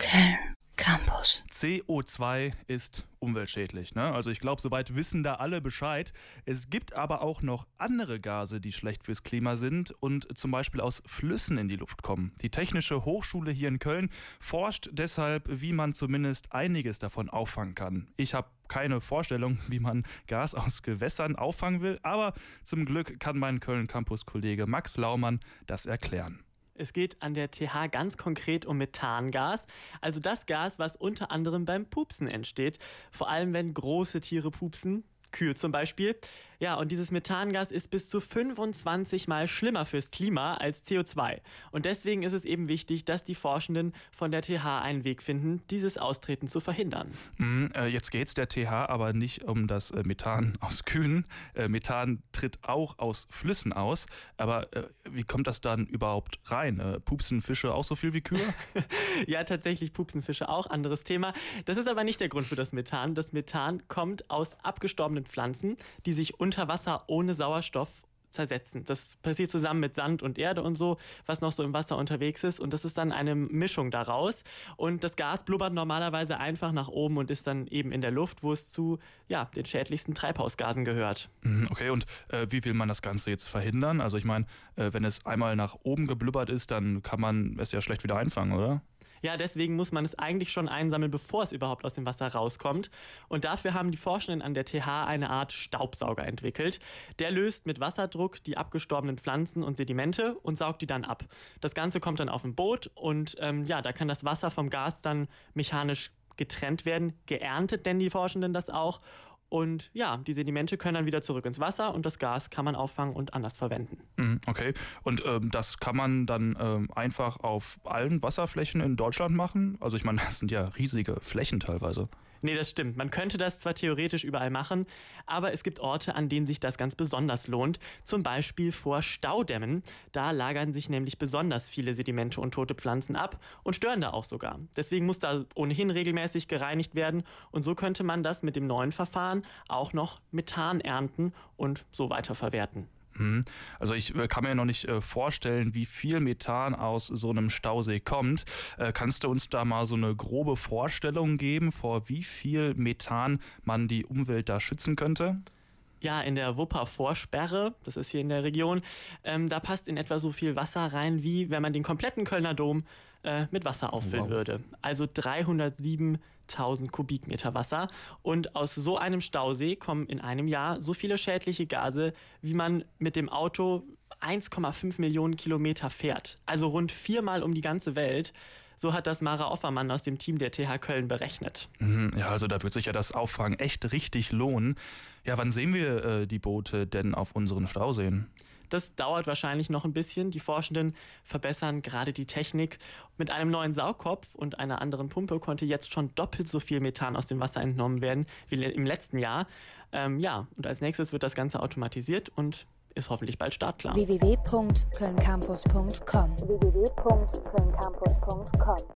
Köln Campus. CO2 ist umweltschädlich, ne? Also ich glaube, soweit wissen da alle Bescheid. Es gibt aber auch noch andere Gase, die schlecht fürs Klima sind und zum Beispiel aus Flüssen in die Luft kommen. Die Technische Hochschule hier in Köln forscht deshalb, wie man zumindest einiges davon auffangen kann. Ich habe keine Vorstellung, wie man Gas aus Gewässern auffangen will, aber zum Glück kann mein Köln-Campus-Kollege Max Laumann das erklären. Es geht an der TH ganz konkret um Methangas, also das Gas, was unter anderem beim Pupsen entsteht. Vor allem, wenn große Tiere pupsen, Kühe zum Beispiel. Ja, und dieses Methangas ist bis zu 25 Mal schlimmer fürs Klima als CO2. Und deswegen ist es eben wichtig, dass die Forschenden von der TH einen Weg finden, dieses Austreten zu verhindern. Jetzt geht es der TH aber nicht um das Methan aus Kühen. Methan tritt auch aus Flüssen aus. Aber wie kommt das dann überhaupt rein? Pupsen Fische auch so viel wie Kühe? Ja, tatsächlich pupsen Fische auch, anderes Thema. Das ist aber nicht der Grund für das Methan. Das Methan kommt aus abgestorbenen Pflanzen, die sich unter Wasser ohne Sauerstoff zersetzen. Das passiert zusammen mit Sand und Erde und so, was noch so im Wasser unterwegs ist. Und das ist dann eine Mischung daraus. Und das Gas blubbert normalerweise einfach nach oben und ist dann eben in der Luft, wo es zu den schädlichsten Treibhausgasen gehört. Okay, und wie will man das Ganze jetzt verhindern? Also ich meine, wenn es einmal nach oben geblubbert ist, dann kann man es ja schlecht wieder einfangen, oder? Ja, deswegen muss man es eigentlich schon einsammeln, bevor es überhaupt aus dem Wasser rauskommt. Und dafür haben die Forschenden an der TH eine Art Staubsauger entwickelt. Der löst mit Wasserdruck die abgestorbenen Pflanzen und Sedimente und saugt die dann ab. Das Ganze kommt dann auf ein Boot und da kann das Wasser vom Gas dann mechanisch getrennt werden. Geerntet nennen die Forschenden das auch. Und ja, die Sedimente können dann wieder zurück ins Wasser und das Gas kann man auffangen und anders verwenden. Okay, und das kann man dann einfach auf allen Wasserflächen in Deutschland machen? Also ich meine, das sind ja riesige Flächen teilweise. Nee, das stimmt. Man könnte das zwar theoretisch überall machen, aber es gibt Orte, an denen sich das ganz besonders lohnt. Zum Beispiel vor Staudämmen. Da lagern sich nämlich besonders viele Sedimente und tote Pflanzen ab und stören da auch sogar. Deswegen muss da ohnehin regelmäßig gereinigt werden und so könnte man das mit dem neuen Verfahren auch noch Methan ernten und so weiterverwerten. Also ich kann mir noch nicht vorstellen, wie viel Methan aus so einem Stausee kommt. Kannst du uns da mal so eine grobe Vorstellung geben, vor wie viel Methan man die Umwelt da schützen könnte? Ja, in der Wupper-Vorsperre, das ist hier in der Region, da passt in etwa so viel Wasser rein, wie wenn man den kompletten Kölner Dom mit Wasser auffüllen würde. Also 307.000 Kubikmeter Wasser. Und aus so einem Stausee kommen in einem Jahr so viele schädliche Gase, wie man mit dem Auto 1,5 Millionen Kilometer fährt. Also rund 4-mal um die ganze Welt. So hat das Mara Offermann aus dem Team der TH Köln berechnet. Ja, also da wird sich ja das Auffangen echt richtig lohnen. Ja, wann sehen wir die Boote denn auf unseren Stauseen? Das dauert wahrscheinlich noch ein bisschen. Die Forschenden verbessern gerade die Technik. Mit einem neuen Saugkopf und einer anderen Pumpe konnte jetzt schon doppelt so viel Methan aus dem Wasser entnommen werden wie im letzten Jahr. Und als nächstes wird das Ganze automatisiert und ist hoffentlich bald startklar. www.kölncampus.com